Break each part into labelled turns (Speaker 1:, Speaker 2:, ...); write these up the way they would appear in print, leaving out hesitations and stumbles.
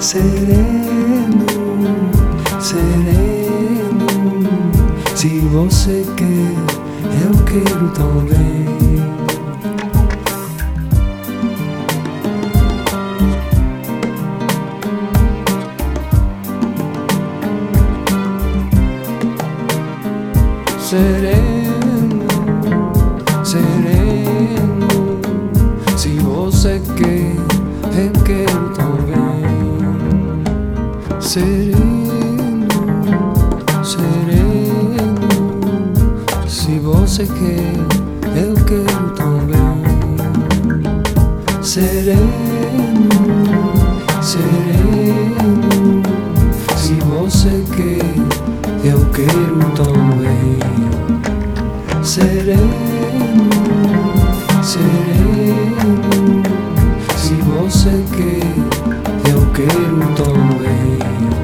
Speaker 1: sereno, sereno. Se você quer, eu quero também. Sereno, sereno. Se você quer, eu quero também. Sereno, sereno. Se você quer, eu quero também. Sereno, sereno. Se você quer, eu quero também. Sereno, sereno. Se você quer, eu quero também.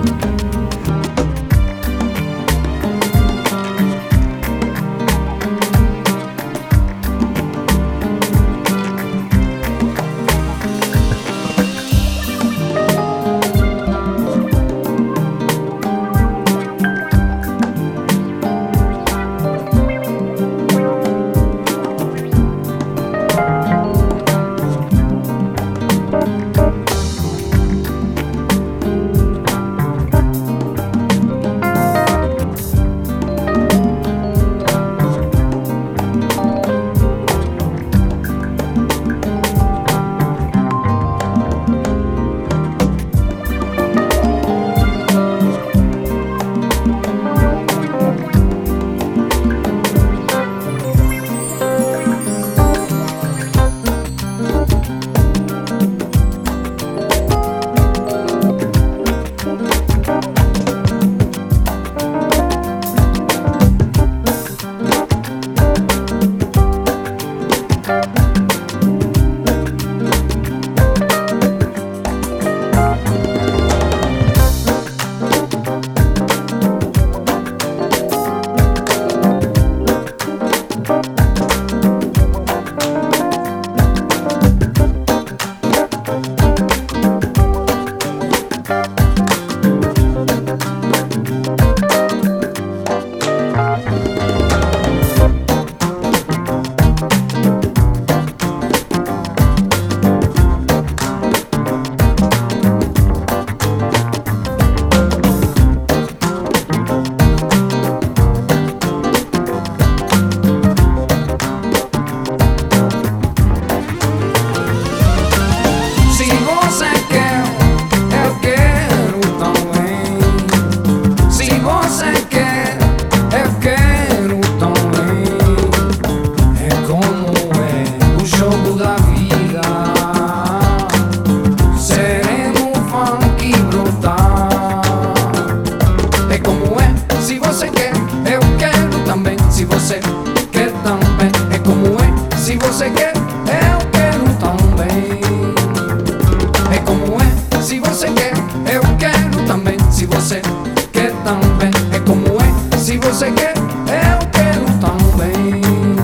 Speaker 2: Você quer, eu quero também.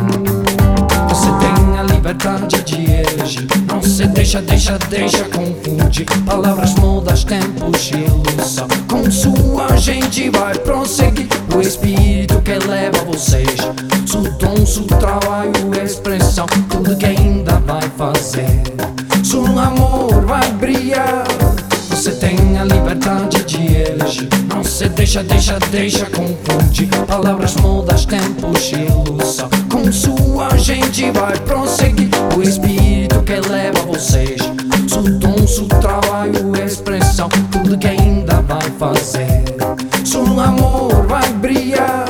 Speaker 2: Você tem a liberdade de elegir. Não se deixa confundir. Palavras, modas, tempos e ilusão. Com sua gente vai prosseguir. O espírito que leva vocês. Seu dom, seu trabalho, expressão. Tudo que ainda vai fazer. Seu amor vai brilhar. Você tem a liberdade de elegir. Não se deixa confundir. Palavras, modas, tempos e ilusão. Com sua gente vai prosseguir. O espírito que leva vocês. Seu dom, seu trabalho, expressão. Tudo que ainda vai fazer. Seu amor vai brilhar.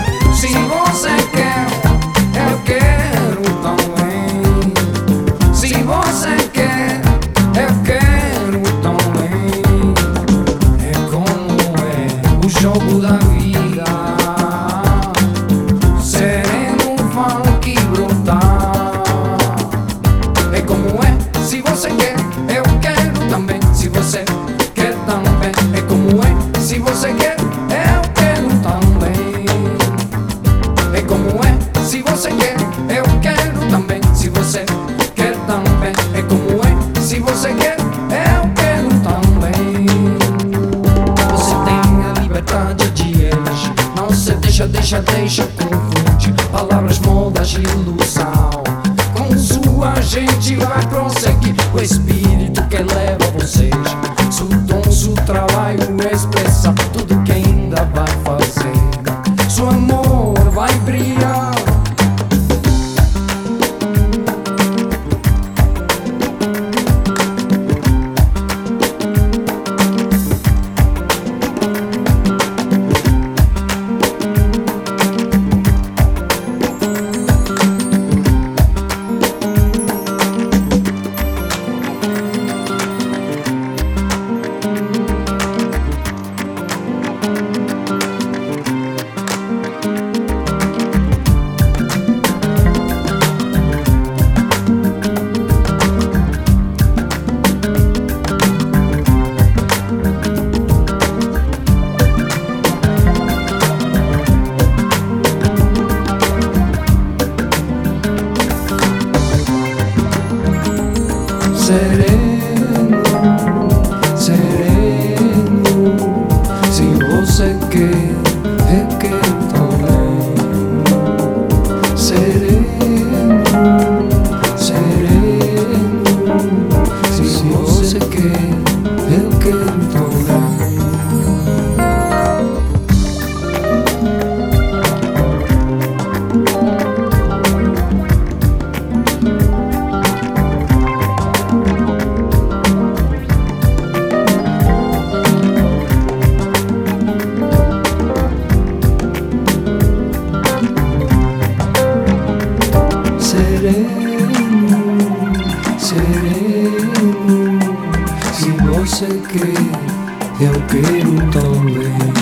Speaker 1: Se
Speaker 2: eu quero também. Se você quer também, é como é. Se você quer, eu quero também. Você tem a liberdade de elegir. Não se deixa confundir. Palavras, modas, ilusão. Com sua gente vai prosseguir. O espírito que leva vocês. Seu dom, seu trabalho, expressar tudo que ainda vai fazer. Seu amor vai brilhar.
Speaker 1: Sereno, sereno, se você quer, eu quero também. Sereno, sereno, se você quer, eu quero também. Sereno, sereno, se você quer, eu quero também.